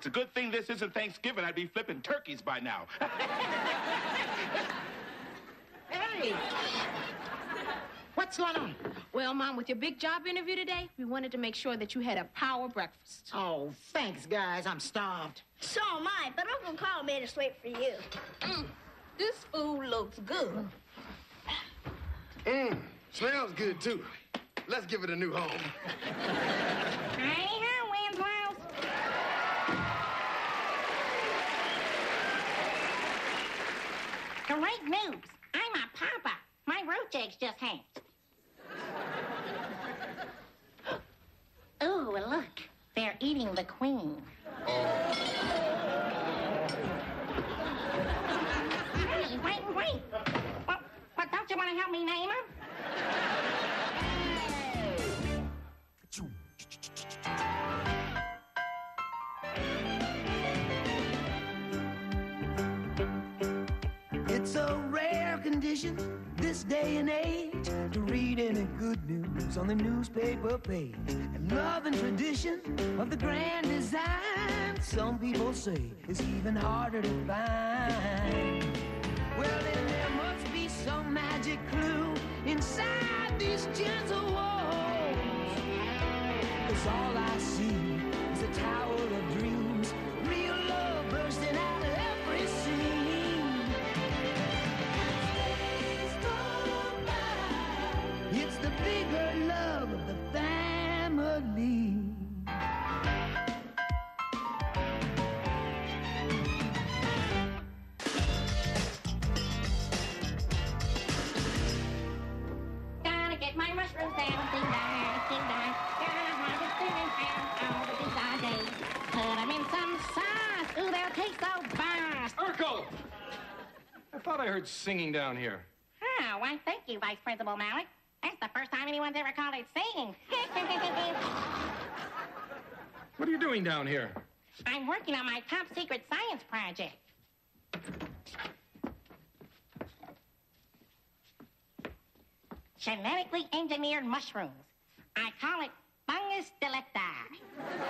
It's a good thing this isn't Thanksgiving. I'd be flipping turkeys by now. Hey! What's going on? Well, Mom, with your big job interview today, we wanted to make sure that you had a power breakfast. Oh, thanks, guys. I'm starved. So am I, but Uncle Carl made us wait for you. This food looks good. Smells good, too. Let's give it a new home. Hey-ho, Winslows. Great news. I'm a papa. My roach eggs just hatched. Oh, look. They're eating the queen. Hey, wait. What, don't you want to help me name them? It's a rare condition this day and age to read any good news on the newspaper page. And love and tradition of the grand design, some people say, is even harder to find. Well, then there must be some magic clue inside these gentle walls. 'Cause all I see is a tower of dreams, real love bursting out of every scene. It's the bigger love of the family. Gotta get my mushrooms down, ding dong, ding dong. Gotta harvest them and pound all the bizarre days. Put them in some sauce. Ooh, they'll taste so vast. Urkel! I thought I heard singing down here. Oh, why, thank you, Vice Principal Malik. That's the first time anyone's ever called it singing. What are you doing down here? I'm working on my top secret science project. Genetically engineered mushrooms. I call it fungus delecti.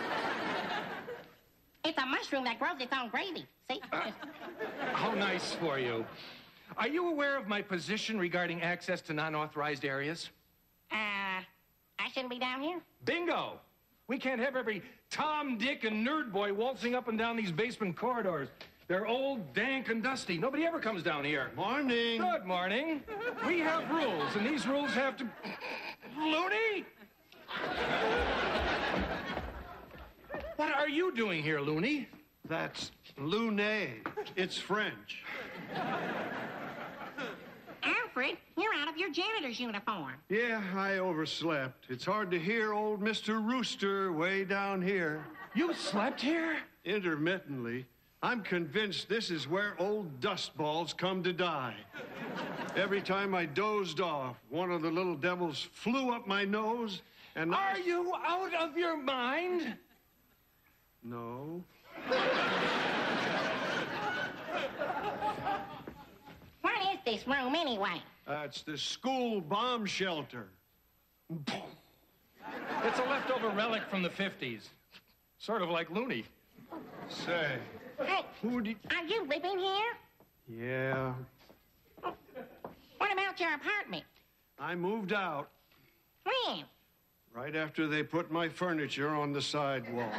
It's a mushroom that grows its own gravy. See? How nice for you. Are you aware of my position regarding access to non-authorized areas? I shouldn't be down here. Bingo! We can't have every Tom, Dick, and Nerd Boy waltzing up and down these basement corridors. They're old, dank, and dusty. Nobody ever comes down here. Morning. Good morning. We have rules, and these rules have to... Looney? What are you doing here, Looney? That's Luné. It's French. Alfred, you're out of your janitor's uniform. Yeah, I overslept. It's hard to hear old Mr. Rooster way down here. You slept here? Intermittently. I'm convinced this is where old dustballs come to die. Every time I dozed off, one of the little devils flew up my nose, and Are you out of your mind? No. What is this room, anyway? It's the school bomb shelter. It's a leftover relic from the 50s. Sort of like Looney. Say, Hey, who did... are you living here? Yeah, What about your apartment? I moved out When? right after they put my furniture on the sidewalk.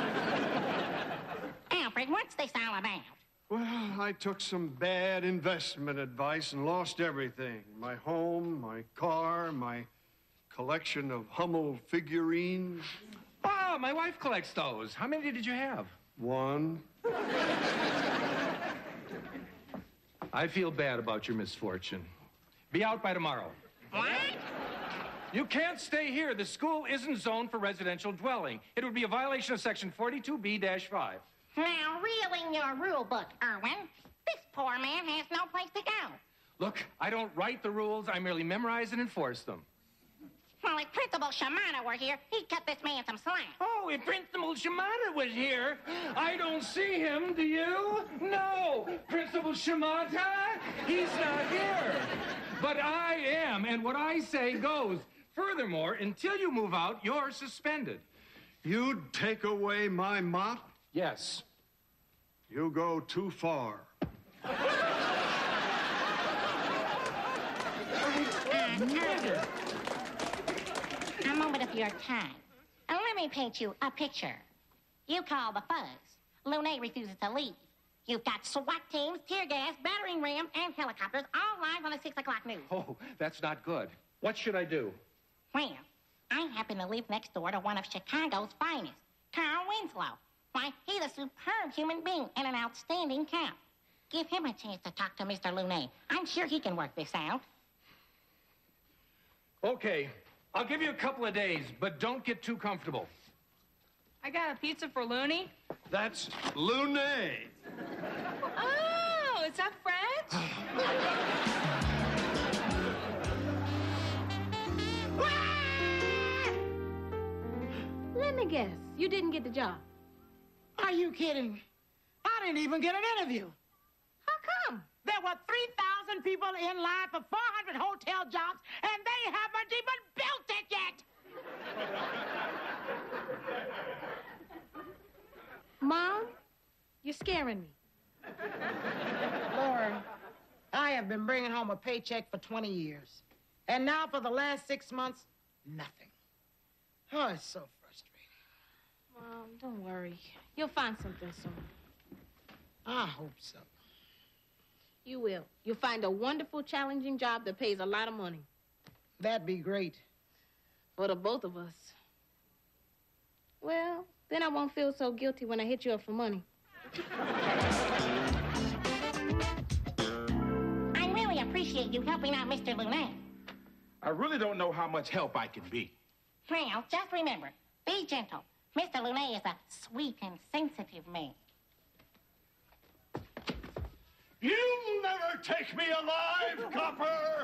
Alfred, what's this all about? Well, I took some bad investment advice and lost everything. My home, my car, my collection of Hummel figurines. Oh, my wife collects those. How many did you have? One. I feel bad about your misfortune. Be out by tomorrow. What? You can't stay here. The school isn't zoned for residential dwelling. It would be a violation of Section 42B-5. Now, reel in your rule book, Irwin. This poor man has no place to go. Look, I don't write the rules. I merely memorize and enforce them. Well, if Principal Shimada were here, he'd cut this man some slack. Oh, if Principal Shimada was here, I don't see him, do you? No, Principal Shimada, he's not here. But I am, and what I say goes. Furthermore, until you move out, you're suspended. You'd take away my mop? Yes, You go too far. Never. A moment of your time. Let me paint you a picture. You call the fuzz. Lune refuses to leave. You've got SWAT teams, tear gas, battering ram, and helicopters all live on the 6 o'clock news. Oh, that's not good. What should I do? Well, I happen to live next door to one of Chicago's finest, Carl Winslow. Why, he's a superb human being and an outstanding cop. Give him a chance to talk to Mr. Lune. I'm sure he can work this out. Okay, I'll give you a couple of days, but don't get too comfortable. I got a pizza for Looney. That's Lune. Oh, is that French? Let me guess. You didn't get the job. Are you kidding? I didn't even get an interview. How come? There were 3,000 people in line for 400 hotel jobs, and they haven't even built it yet. Mom, you're scaring me. Lord, I have been bringing home a paycheck for 20 years. And now for the last 6 months, nothing. Oh, it's so frustrating. Mom, don't worry. You'll find something soon. I hope so. You will. You'll find a wonderful, challenging job that pays a lot of money. That'd be great. For the both of us. Well, then I won't feel so guilty when I hit you up for money. I really appreciate you helping out Mr. Lune. I really don't know how much help I can be. Well, just remember, be gentle. Mr. Lune is a sweet and sensitive man. You'll never take me alive, copper!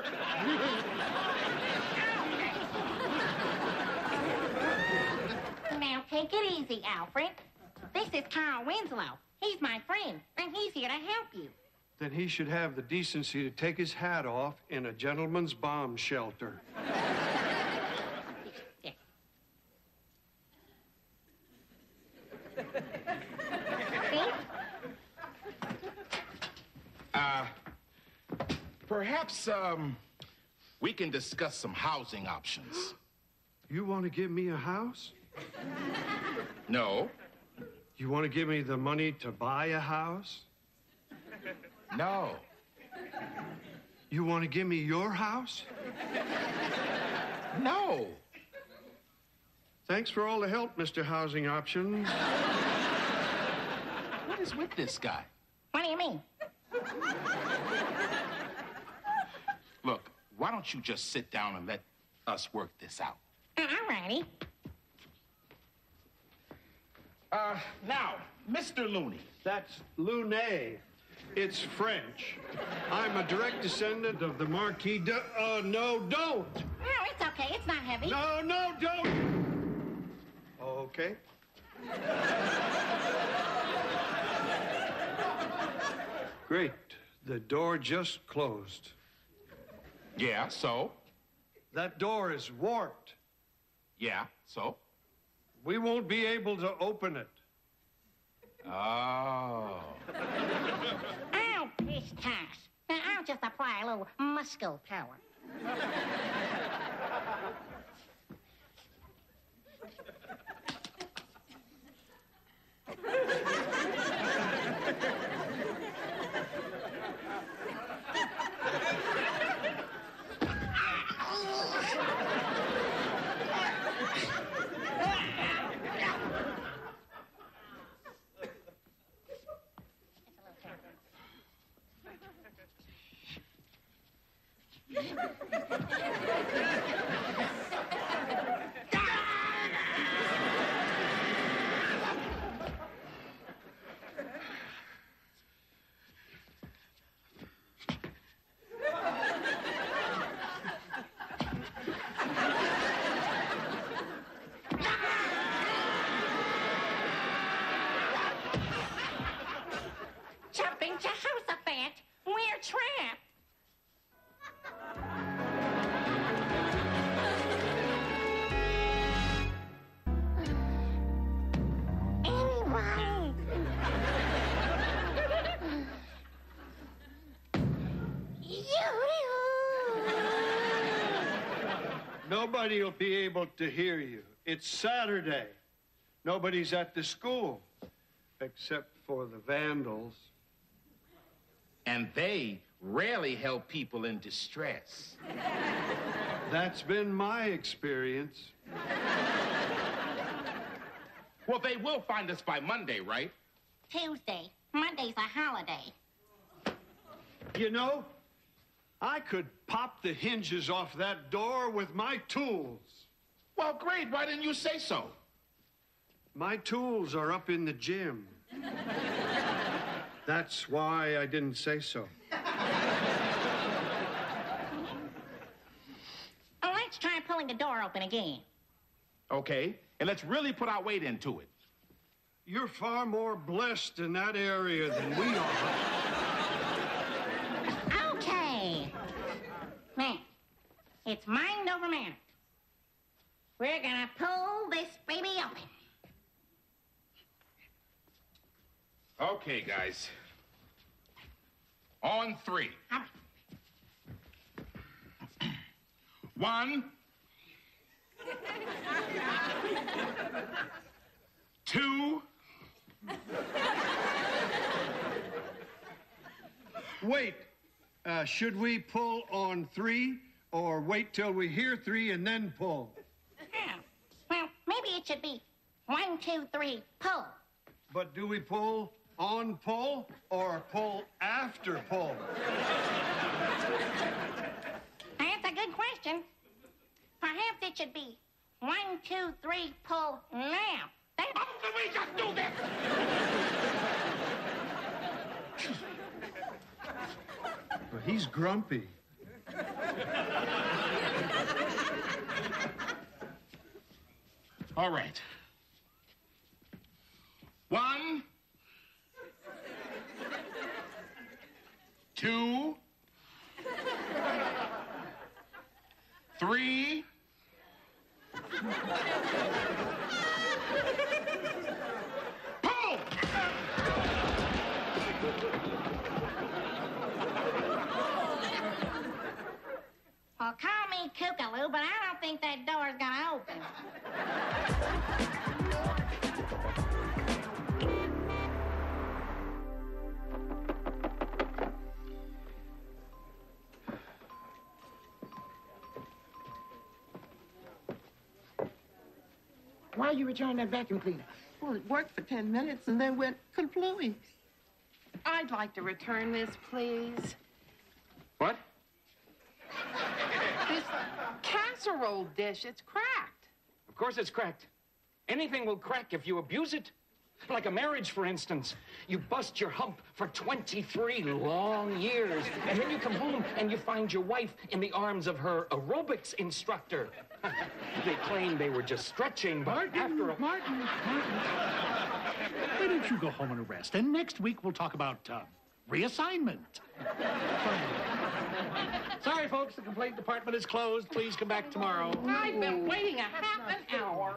Now, take it easy, Alfred. This is Carl Winslow. He's my friend, and he's here to help you. Then he should have the decency to take his hat off in a gentleman's bomb shelter. Yeah. See? Perhaps, we can discuss some housing options. You want to give me a house? No. You want to give me the money to buy a house? No. You want to give me your house? No. Thanks for all the help, Mr. Housing Options. What is with this guy? What do you mean? Look, why don't you just sit down and let us work this out? All righty. Now, Mr. Looney. That's Lune. It's French. I'm a direct descendant of the Marquis de... no, don't! No, it's okay. It's not heavy. No, don't! Okay. Great. The door just closed. Yeah, so? That door is warped. Yeah, so? We won't be able to open it. Oh. Oh, pish tosh. Now, I'll just apply a little muscle power. Jumping Jehoshaphat, we're trapped. Anybody? Nobody will be able to hear you. It's Saturday. Nobody's at the school, except for the vandals. And they rarely help people in distress. That's been my experience. Well, they will find us by Monday, right? Tuesday. Monday's a holiday. You know, I could pop the hinges off that door with my tools. Well, great. Why didn't you say so? My tools are up in the gym. That's why I didn't say so. Oh, let's try pulling the door open again. Okay. And let's really put our weight into it. You're far more blessed in that area than we are. Okay. Now, it's mind over matter. We're gonna pull this baby open. Okay, guys. On 3. All right. 1, 2. Wait, should we pull on 3 or wait till we hear 3 and then pull? Well, maybe it should be 1, 2, 3, pull. But do we pull on pull or pull after pull? That's a good question. Perhaps it should be 1, 2, 3, pull now. How can we just do this? Well, he's grumpy. All right. 1, 2, 3. Pull! Well, call me Kookaloo, but I don't think that door's gonna open. Why are you returning that vacuum cleaner? Well, it worked for 10 minutes and then went kablooey. I'd like to return this, please. What? This casserole dish, it's cracked. Of course it's cracked. Anything will crack if you abuse it. Like a marriage, for instance. You bust your hump for 23 long years, and then you come home and you find your wife in the arms of her aerobics instructor. They claim they were just stretching, but after a... Martin. Why don't you go home and rest? And next week we'll talk about reassignment. Sorry, folks, the complaint department is closed. Please come back tomorrow. I've been waiting a half an hour.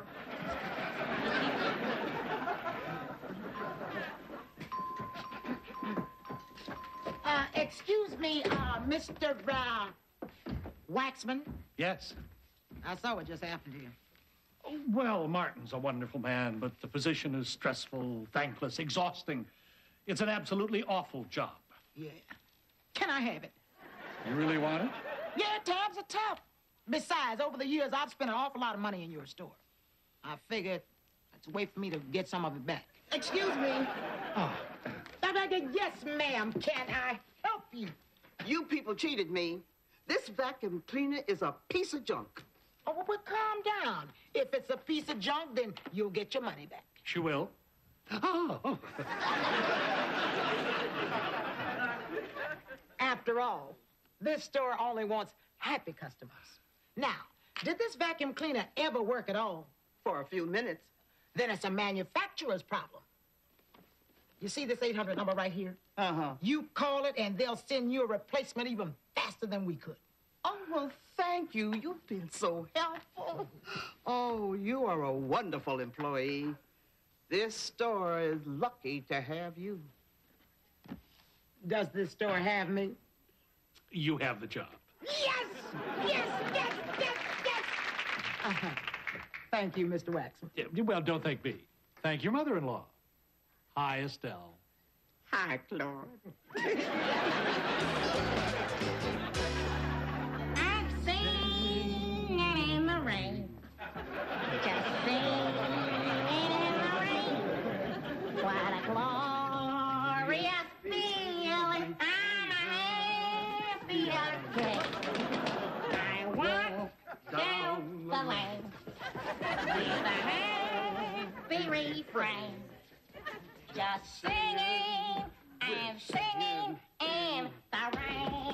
Excuse me, Mr. Waxman. Yes. I saw what just happened to you. Well, Martin's a wonderful man, but the position is stressful, thankless, exhausting. It's an absolutely awful job. Yeah. Can I have it? You really want it? Yeah, times are tough. Besides, over the years, I've spent an awful lot of money in your store. I figured it's a way for me to get some of it back. Excuse me. Oh. Yes, ma'am. Can I help you? You people cheated me. This vacuum cleaner is a piece of junk. Oh, well, calm down. If it's a piece of junk, then you'll get your money back. She will? Oh. After all, this store only wants happy customers. Now, did this vacuum cleaner ever work at all? For a few minutes. Then it's a manufacturer's problem. You see this 800 number right here? Uh-huh. You call it, and they'll send you a replacement even faster than we could. Oh, well, thank you. You've been so helpful. Oh, you are a wonderful employee. This store is lucky to have you. Does this store have me? You have the job. Yes! Yes, yes, yes, yes! Thank you, Mr. Waxman. Yeah, well, don't thank me. Thank your mother-in-law. Hi, Estelle. Hi, Claude. I'm singing in the rain. Just singing in the rain. What a glorious feeling. I'm a happy kid. I walk down the lane with a happy refrain. Just singing and singing in the rain.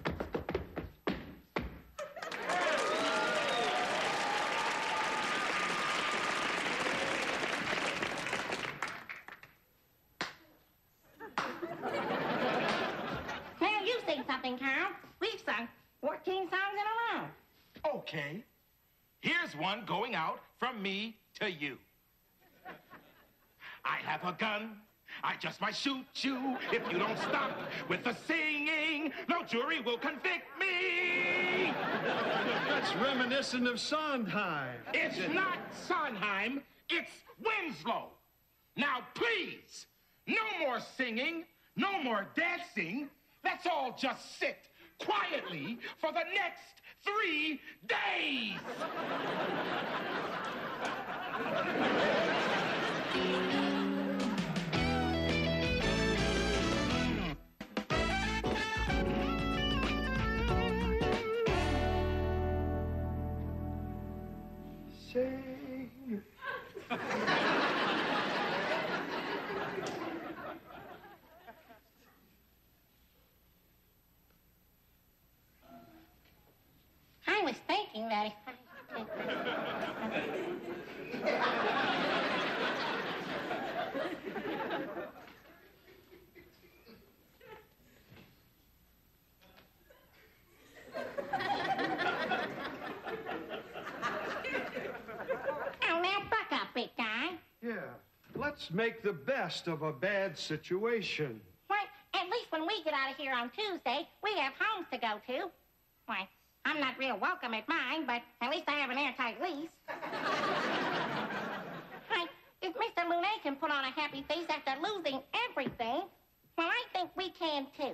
Now you sing something, Carl. We've sung 14 songs in a row. Okay. Here's one going out from me to you. I have a gun. I just might shoot you if you don't stop with the singing. No jury will convict me. That's reminiscent of Sondheim. It's not Sondheim. It's Winslow. Now, please, no more singing, no more dancing. Let's all just sit quietly for the next 3 days. Sing. I was thinking that if Oh, now buck up, big guy. Yeah, let's make the best of a bad situation. Why, at least when we get out of here on Tuesday, we have homes to go to. Why, I'm not real welcome at mine, but at least I have an airtight lease. Why, if Mr. Lunet can put on a happy face after losing everything, well, I think we can too.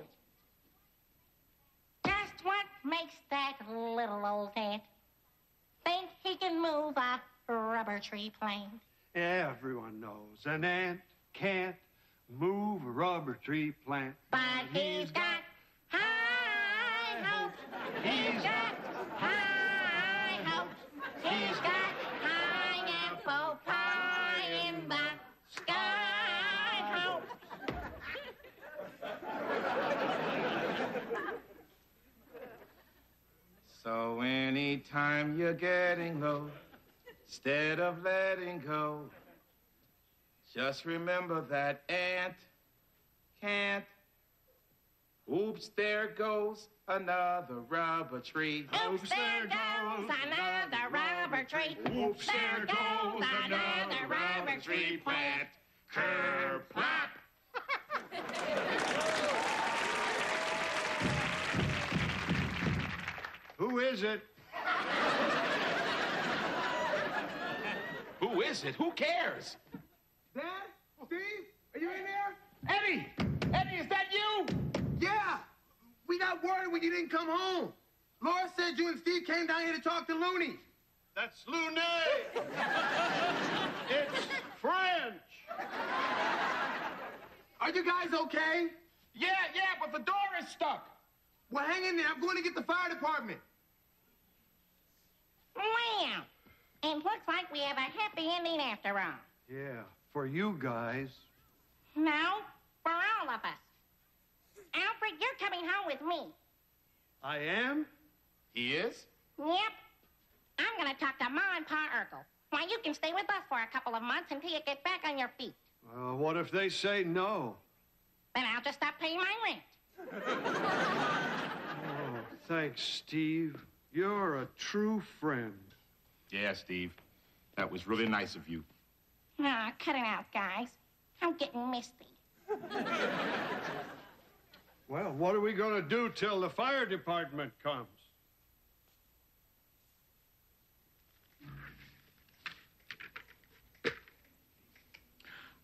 Just what makes that little old ant think he can move a rubber tree plane? Everyone knows an ant can't move a rubber tree plant. But he's got high hopes. He's got high hopes. He's got high apple pie in the sky hopes. So anytime you're getting low, instead of letting go, just remember that ant can't. Oops, there goes another rubber tree. Oops, there goes another rubber tree. Oops, there goes another rubber tree plant. Kerplop! Who is it? Who is it? Who cares? Dad? Steve? Are you in there? Eddie! Eddie, is that you? Yeah. We got worried when you didn't come home. Laura said you and Steve came down here to talk to Looney. That's Lunet. It's French. Are you guys okay? Yeah, but the door is stuck. Well, hang in there. I'm going to get the fire department. Well, it looks like we have a happy ending after all. Yeah, for you guys. No, for all of us. Alfred, you're coming home with me. I am? He is? Yep. I'm going to talk to Ma and Pa Urkel. Why, you can stay with us for a couple of months until you get back on your feet. What if they say no? Then I'll just stop paying my rent. Oh, thanks, Steve. You're a true friend. Yeah, Steve. That was really nice of you. Aw, cut it out, guys. I'm getting misty. Well, what are we going to do till the fire department comes?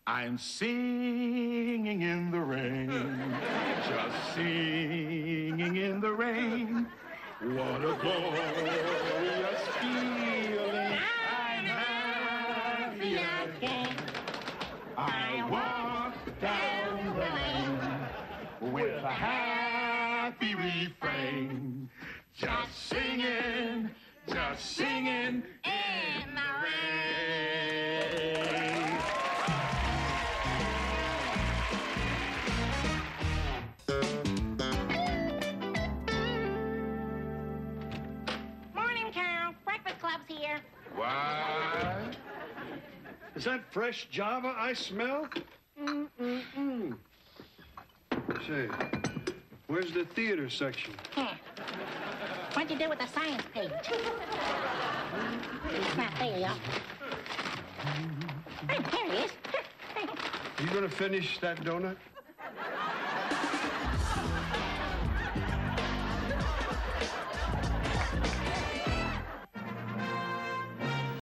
I'm singing in the rain, just singing in the rain. What a glorious feeling. I'm happy again. I walk down the lane with a happy refrain. Just singing in the rain. Morning, Carl. Breakfast club's here. What? Is that fresh Java I smell? Say, where's the theater section? Here. What'd you do with the science page? There you go. Hey, here he is. You gonna finish that donut?